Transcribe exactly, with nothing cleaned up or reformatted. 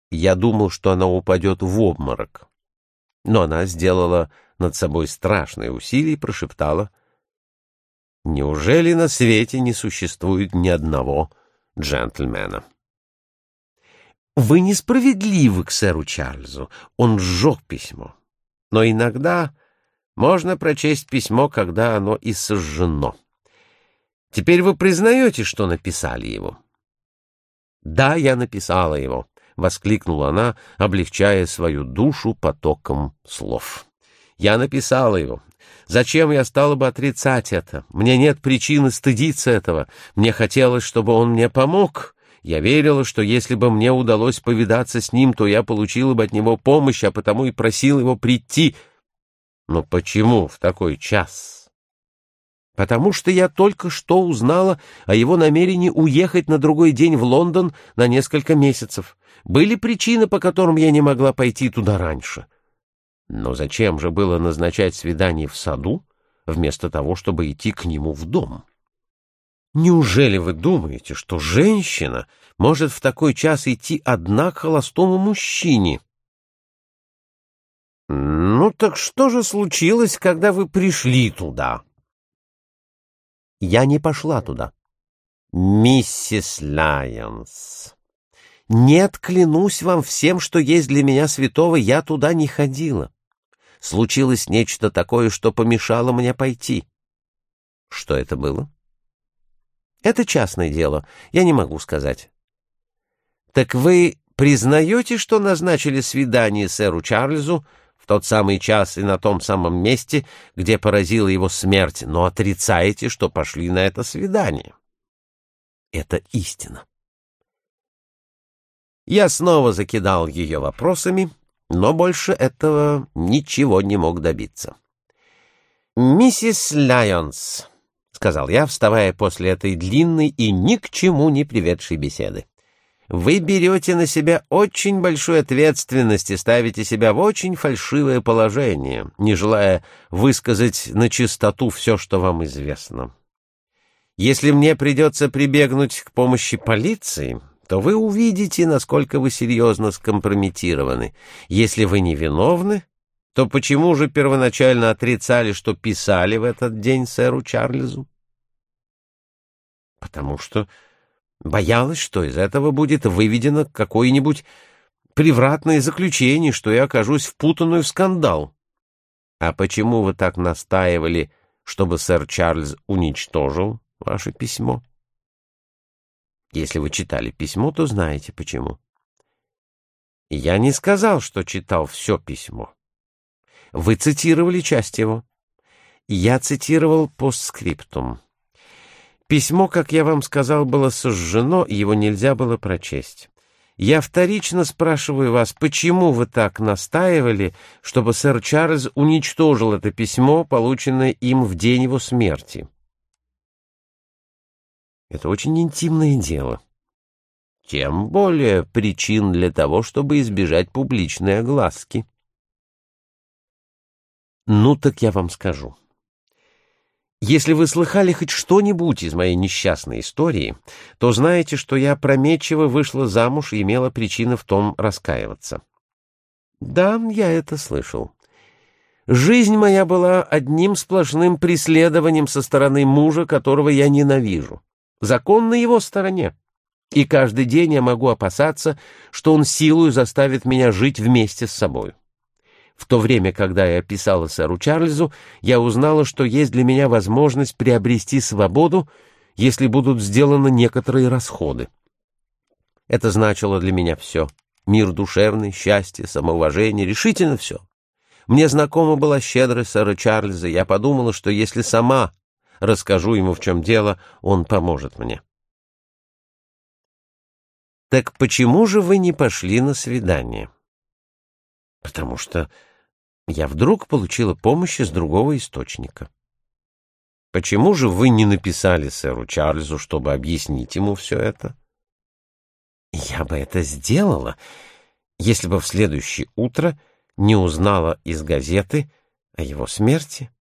Я думал, что она упадет в обморок. Но она сделала над собой страшное усилие и прошептала: «Неужели на свете не существует ни одного джентльмена?» Вы несправедливы к сэру Чарльзу. Он сжег письмо. Но иногда можно прочесть письмо, когда оно и сожжено. Теперь вы признаете, что написали его? Да, я написала его, — воскликнула она, облегчая свою душу потоком слов. Я написала его. Зачем я стала бы отрицать это? Мне нет причины стыдиться этого. Мне хотелось, чтобы он мне помог. Я верила, что если бы мне удалось повидаться с ним, то я получила бы от него помощь, а потому и просила его прийти. Но почему в такой час? Потому что я только что узнала о его намерении уехать на другой день в Лондон на несколько месяцев. Были причины, по которым я не могла пойти туда раньше. Но зачем же было назначать свидание в саду, вместо того, чтобы идти к нему в дом? Неужели вы думаете, что женщина может в такой час идти одна к холостому мужчине? Ну так что же случилось, когда вы пришли туда? Я не пошла туда. Миссис Лайонс. Нет, клянусь вам всем, что есть для меня святого, я туда не ходила. Случилось нечто такое, что помешало мне пойти. Что это было? Это частное дело, я не могу сказать. Так вы признаете, что назначили свидание сэру Чарльзу в тот самый час и на том самом месте, где поразила его смерть, но отрицаете, что пошли на это свидание? Это истина. Я снова закидал ее вопросами, но больше этого ничего не мог добиться. «Миссис Лайонс», — сказал я, вставая после этой длинной и ни к чему не приведшей беседы, «вы берете на себя очень большую ответственность и ставите себя в очень фальшивое положение, не желая высказать на чистоту все, что вам известно. Если мне придется прибегнуть к помощи полиции, то вы увидите, насколько вы серьезно скомпрометированы. Если вы невиновны, то почему же первоначально отрицали, что писали в этот день сэру Чарльзу? Потому что боялась, что из этого будет выведено какое-нибудь превратное заключение, что я окажусь впутанную в скандал. А почему вы так настаивали, чтобы сэр Чарльз уничтожил ваше письмо? Если вы читали письмо, то знаете почему. Я не сказал, что читал все письмо. Вы цитировали часть его. Я цитировал постскриптум. Письмо, как я вам сказал, было сожжено, его нельзя было прочесть. Я вторично спрашиваю вас, почему вы так настаивали, чтобы сэр Чарльз уничтожил это письмо, полученное им в день его смерти? Это очень интимное дело. Тем более причин для того, чтобы избежать публичной огласки. Ну, так я вам скажу. Если вы слыхали хоть что-нибудь из моей несчастной истории, то знаете, что я опрометчиво вышла замуж и имела причины в том раскаиваться. Да, я это слышал. Жизнь моя была одним сплошным преследованием со стороны мужа, которого я ненавижу. Закон на его стороне, и каждый день я могу опасаться, что он силою заставит меня жить вместе с собой. В то время, когда я писала сэру Чарльзу, я узнала, что есть для меня возможность приобрести свободу, если будут сделаны некоторые расходы. Это значило для меня все. Мир душевный, счастье, самоуважение, решительно все. Мне знакома была щедрость сэра Чарльза, я подумала, что если сама расскажу ему, в чем дело, он поможет мне. Так почему же вы не пошли на свидание? Потому что я вдруг получила помощь из другого источника. Почему же вы не написали сэру Чарльзу, чтобы объяснить ему все это? Я бы это сделала, если бы в следующее утро не узнала из газеты о его смерти.